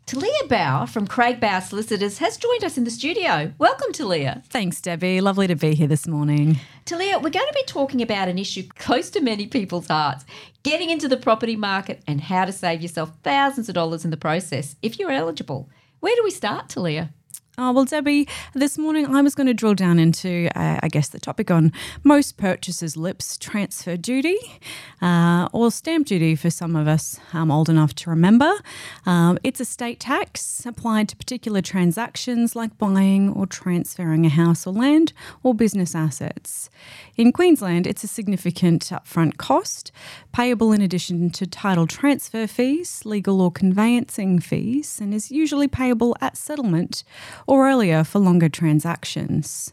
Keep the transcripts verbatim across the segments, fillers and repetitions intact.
Talia Bauer from Craig Bauer Solicitors has joined us in the studio. Welcome, Talia. Thanks, Debbie. Lovely to be here this morning. Talia, we're going to be talking about an issue close to many people's hearts, getting into the property market and how to save yourself thousands of dollars in the process if you're eligible. Where do we start, Talia? Oh, well, Debbie, this morning I was going to drill down into, uh, I guess, the topic on most purchasers' lips, transfer duty, uh, or stamp duty for some of us um, old enough to remember. Um, it's a state tax applied to particular transactions like buying or transferring a house or land or business assets. In Queensland, it's a significant upfront cost, payable in addition to title transfer fees, legal or conveyancing fees, and is usually payable at settlement or earlier for longer transactions.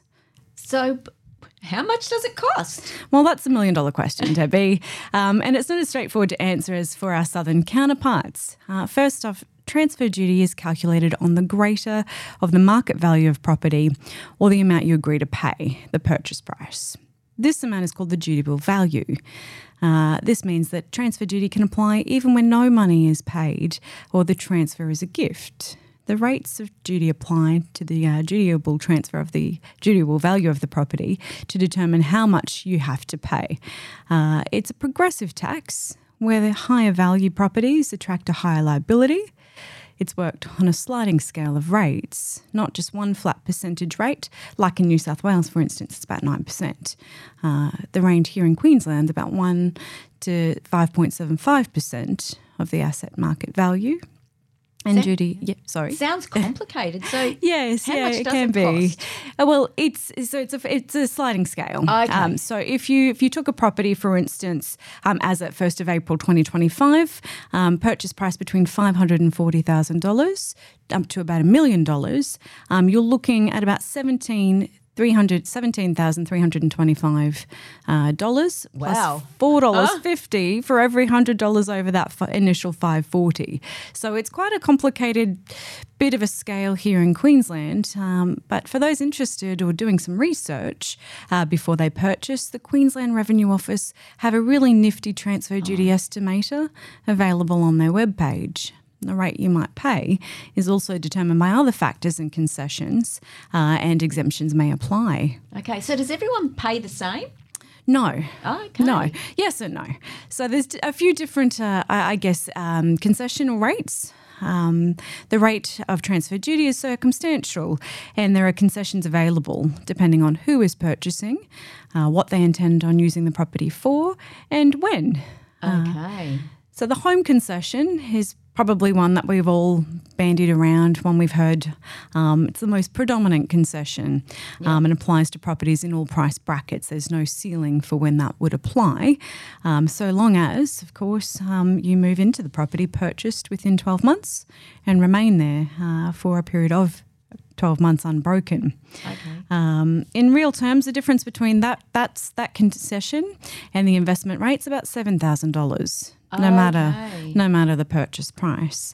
So how much does it cost? Well, that's a million dollar question, Debbie, um, and it's not as straightforward to answer as for our southern counterparts. Uh, first off, transfer duty is calculated on the greater of the market value of property or the amount you agree to pay, the purchase price. This amount is called the dutiable value. Uh, this means that transfer duty can apply even when no money is paid or the transfer is a gift. The rates of duty apply to the uh, dutiable transfer of the dutiable value of the property to determine how much you have to pay. Uh, it's a progressive tax where the higher value properties attract a higher liability. It's worked on a sliding scale of rates, not just one flat percentage rate, like in New South Wales, for instance, it's about nine percent. Uh, the range here in Queensland, about one to five point seven five percent of the asset market value. And Sound, duty, yeah, sorry. Sounds complicated. So yes, how yeah, much it does can it be. cost? Uh, well, it's so it's a it's a sliding scale. Okay. Um, so if you if you took a property, for instance, um, as at first of April twenty twenty-five, um, purchase price between five hundred and forty thousand dollars up to about a million dollars, um, you're looking at about seventeen. three hundred seventeen thousand three hundred twenty-five uh, dollars Wow. plus four dollars fifty for every one hundred dollars over that f- initial five hundred forty dollars. So it's quite a complicated bit of a scale here in Queensland. Um, but for those interested or doing some research uh, before they purchase, the Queensland Revenue Office have a really nifty transfer duty oh. estimator available on their webpage. The rate you might pay is also determined by other factors and concessions, uh, and exemptions may apply. Okay, so does everyone pay the same? No. Oh, okay. No. Yes and no. So there's a few different, uh, I I guess, um, concessional rates. Um, the rate of transfer duty is circumstantial, and there are concessions available depending on who is purchasing, uh, what they intend on using the property for, and when. Okay. Uh, so the home concession is probably one that we've all bandied around, one we've heard. Um, it's the most predominant concession yeah. um, and applies to properties in all price brackets. There's no ceiling for when that would apply, um, so long as, of course, um, you move into the property purchased within twelve months and remain there uh, for a period of twelve months unbroken. Okay. Um, in real terms, the difference between that that's that concession and the investment rate's about seven thousand dollars. No okay. matter, no matter the purchase price,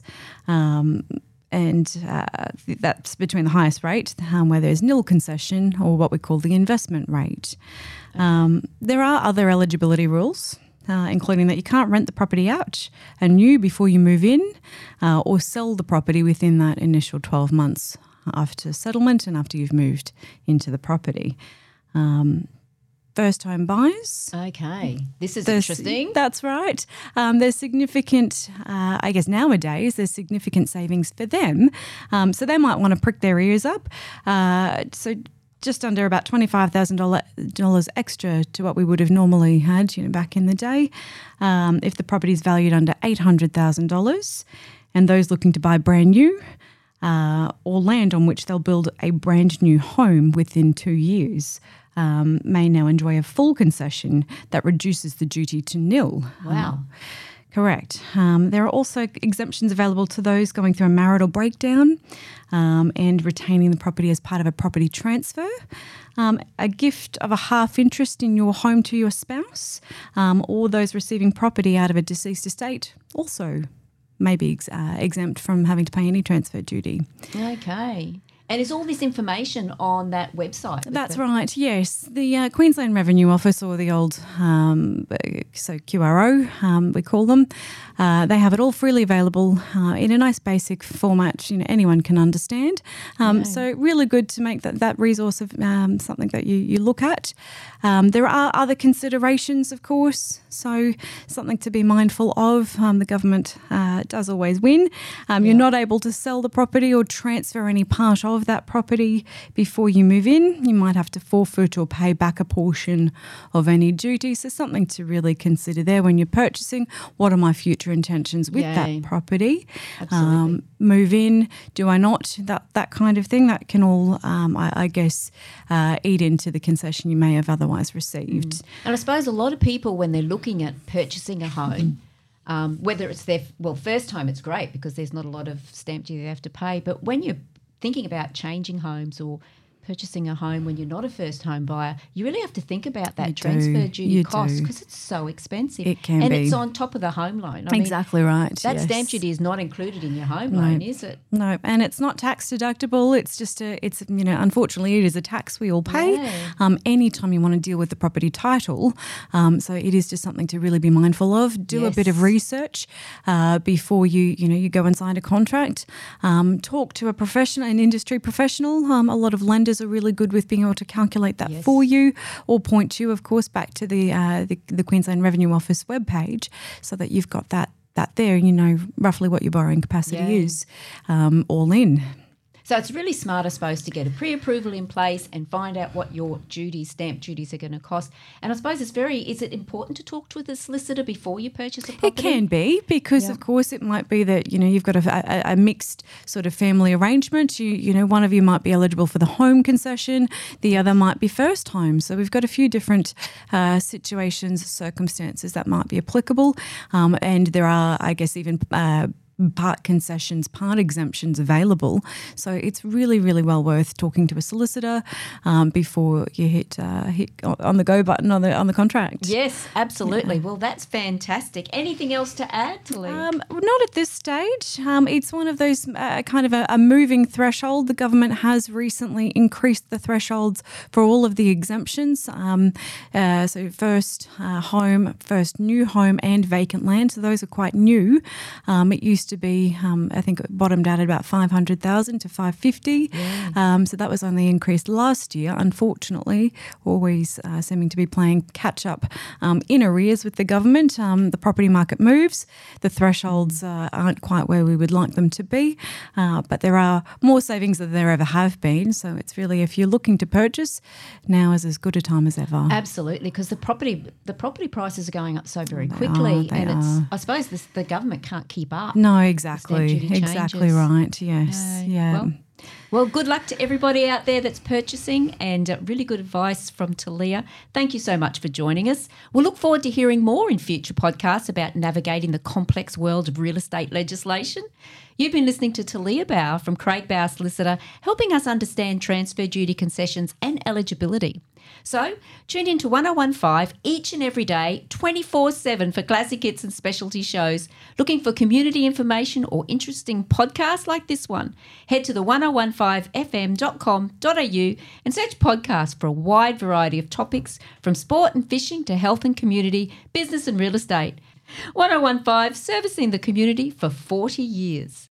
um, and uh, that's between the highest rate, um, where there's nil concession, or what we call the investment rate. Okay. Um, there are other eligibility rules, uh, including that you can't rent the property out anew before you move in, uh, or sell the property within that initial twelve months after settlement and after you've moved into the property. Um, First home buyers. Okay, this is there's, interesting. That's right. Um, there's significant, uh, I guess nowadays, there's significant savings for them. Um, so they might want to prick their ears up. Uh, so just under about twenty-five thousand dollars extra to what we would have normally had, you know, back in the day. Um, if the property is valued under eight hundred thousand dollars, and those looking to buy brand new, uh, or land on which they'll build a brand new home within two years. Um, may now enjoy a full concession that reduces the duty to nil. Wow. Um, correct. Um, there are also exemptions available to those going through a marital breakdown um, and retaining the property as part of a property transfer. Um, a gift of a half interest in your home to your spouse, um, or those receiving property out of a deceased estate also may be ex- uh, exempt from having to pay any transfer duty. Okay. And is all this information on that website? That's the- right, yes. The uh, Queensland Revenue Office, or the old, um, so Q R O, um, we call them, uh, they have it all freely available uh, in a nice basic format, you know, anyone can understand. Um, Yeah. So really good to make that, that resource of um, something that you, you look at. Um, there are other considerations, of course, so something to be mindful of. Um, the government uh, does always win. Um, You're Yeah. not able to sell the property or transfer any part of that property before you move in. You might have to forfeit or pay back a portion of any duties. So something to really consider there when you're purchasing. What are my future intentions with Yay. that property? Absolutely. Move in, do I not? That that kind of thing. That can all, um, I, I guess, uh, eat into the concession you may have otherwise received. And I suppose a lot of people, when they're looking at purchasing a home, um, whether it's their, well, first home, it's great because there's not a lot of stamp duty they have to pay. But when you're thinking about changing homes or purchasing a home when you're not a first home buyer, you really have to think about that You do. transfer duty You cost do. because it's so expensive. It can and be. it's on top of the home loan. I mean, Exactly right. that yes. stamp duty is not included in your home loan, is it? No, and it's not tax deductible. It's just a, it's, you know, unfortunately it is a tax we all pay Yeah. um, anytime you want to deal with the property title. Um, so it is just something to really be mindful of. Do a bit of Yes. research uh, before you, you know, you go and sign a contract. Um, talk to a professional, an industry professional. Um, a lot of lenders are really good with being able to calculate that Yes. for you, or point you, of course, back to the, uh, the the Queensland Revenue Office webpage so that you've got that that there and you know roughly what your borrowing capacity Yeah. is um, all in. So it's really smart, I suppose, to get a pre-approval in place and find out what your duties, stamp duties, are going to cost. And I suppose it's very, is it important to talk to the solicitor before you purchase a property? It can be because, Yeah. of course, it might be that, you know, you've got a, a, a mixed sort of family arrangement. You, you know, one of you might be eligible for the home concession, the other might be first home. So we've got a few different uh, situations, circumstances that might be applicable. Um, and there are, I guess, even uh, part concessions, part exemptions available. So it's really, really well worth talking to a solicitor um, before you hit uh, hit on the go button on the on the contract. Yes, absolutely. Well, that's fantastic. Anything else to add, Talia? Um, not at this stage. Um, it's one of those uh, kind of a, a moving threshold. The government has recently increased the thresholds for all of the exemptions. Um, uh, so first uh, home, first new home and vacant land. So those are quite new. Um, it used to be, um, I think it bottomed out at about five hundred thousand to five hundred fifty. Yeah. Um, so that was only increased last year, unfortunately, always uh, seeming to be playing catch up um, in arrears with the government. Um, the property market moves. The thresholds uh, aren't quite where we would like them to be, uh, but there are more savings than there ever have been. So it's really, if you're looking to purchase, now is as good a time as ever. Absolutely, because the property the property prices are going up so very They quickly, are, they and it's are. I suppose this, the government can't keep up. No, exactly. duty Exactly changes. right. Yes. Uh, yeah. Well, well, good luck to everybody out there that's purchasing, and uh, really good advice from Talia. Thank you so much for joining us. We'll look forward to hearing more in future podcasts about navigating the complex world of real estate legislation. You've been listening to Talia Bauer from Craig Bauer Solicitor, helping us understand transfer duty concessions and eligibility. So tune in to one oh one five each and every day, twenty-four seven for classic hits and specialty shows. Looking for community information or interesting podcasts like this one? Head to the ten fifteen f m dot com dot a u and search podcasts for a wide variety of topics from sport and fishing to health and community, business and real estate. ten fifteen, servicing the community for forty years.